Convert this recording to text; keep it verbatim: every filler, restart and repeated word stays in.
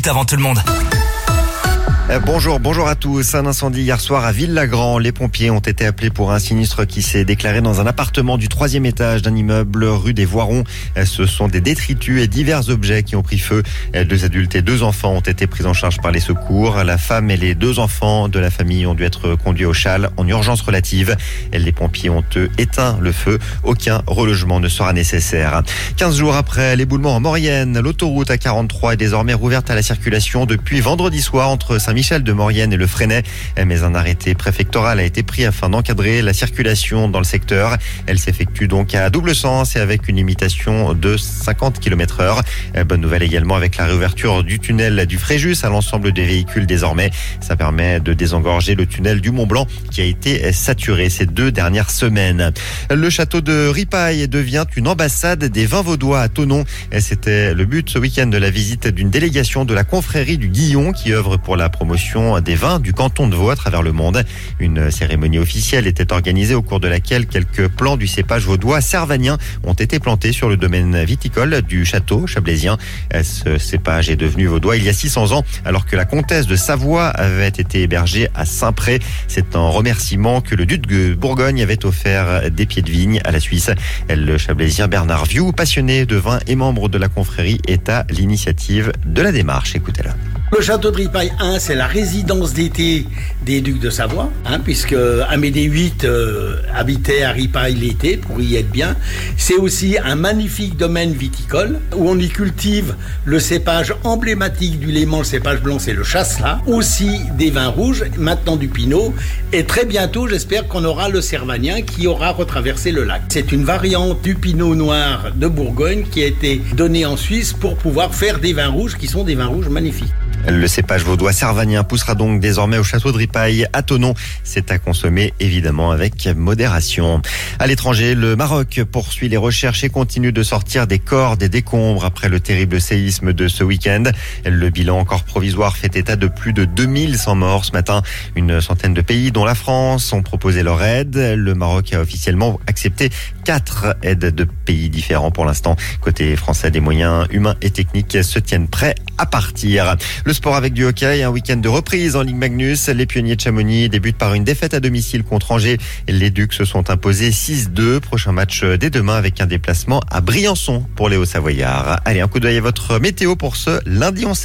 minutes avant tout le monde. Euh, bonjour, bonjour à tous. Un incendie hier soir à Villagrand. Les pompiers ont été appelés pour un sinistre qui s'est déclaré dans un appartement du troisième étage d'un immeuble rue des Voirons. Euh, ce sont des détritus et divers objets qui ont pris feu. Euh, deux adultes et deux enfants ont été pris en charge par les secours. La femme et les deux enfants de la famille ont dû être conduits au Châle en urgence relative. Les pompiers ont eux éteint le feu. Aucun relogement ne sera nécessaire. quinze jours après l'éboulement en Maurienne, l'autoroute A quarante-trois est désormais rouverte à la circulation depuis vendredi soir entre Saint-Michel de Maurienne et le Fresnay. Mais un arrêté préfectoral a été pris afin d'encadrer la circulation dans le secteur. Elle s'effectue donc à double sens et avec une limitation de cinquante kilomètres heure. Bonne nouvelle également avec la réouverture du tunnel du Fréjus à l'ensemble des véhicules désormais. Ça permet de désengorger le tunnel du Mont-Blanc qui a été saturé ces deux dernières semaines. Le château de Ripaille devient une ambassade des vins vaudois à Thonon. C'était le but ce week-end de la visite d'une délégation de la confrérie du Guillon qui œuvre pour la promotion des vins du canton de Vaud à travers le monde. Une cérémonie officielle était organisée au cours de laquelle quelques plants du cépage vaudois servanien ont été plantés sur le domaine viticole du château chablaisien. Ce cépage est devenu vaudois il y a six cents ans alors que la comtesse de Savoie avait été hébergée à Saint-Pré. C'est en remerciement que le duc de Bourgogne avait offert des pieds de vigne à la Suisse. Le chablaisien Bernard Vieux, passionné de vin et membre de la confrérie, est à l'initiative de la démarche. Écoutez-le. Le château de Ripaille un, c'est la résidence d'été des ducs de Savoie, hein, puisque Amédée huit euh, habitait à Ripaille l'été pour y être bien. C'est aussi un magnifique domaine viticole où on y cultive le cépage emblématique du Léman, le cépage blanc, c'est le chasselas. Aussi des vins rouges, maintenant du pinot. Et très bientôt, j'espère qu'on aura le servanien qui aura retraversé le lac. C'est une variante du pinot noir de Bourgogne qui a été donnée en Suisse pour pouvoir faire des vins rouges qui sont des vins rouges magnifiques. Le cépage vaudois servanien poussera donc désormais au château de Ripaille à Thonon. C'est à consommer évidemment avec modération. À l'étranger, le Maroc poursuit les recherches et continue de sortir des corps des décombres après le terrible séisme de ce week-end. Le bilan encore provisoire fait état de plus de deux mille cent morts ce matin. Une centaine de pays, dont la France, ont proposé leur aide. Le Maroc a officiellement accepté quatre aides de pays différents pour l'instant. Côté français, des moyens humains et techniques se tiennent prêts à partir. Le sport avec du hockey, un week-end de reprise en Ligue Magnus. Les pionniers de Chamonix débutent par une défaite à domicile contre Angers. Les Ducs se sont imposés six deux. Prochain match dès demain avec un déplacement à Briançon pour les Hauts-Savoyards. Allez, un coup d'œil à votre météo pour ce lundi onze.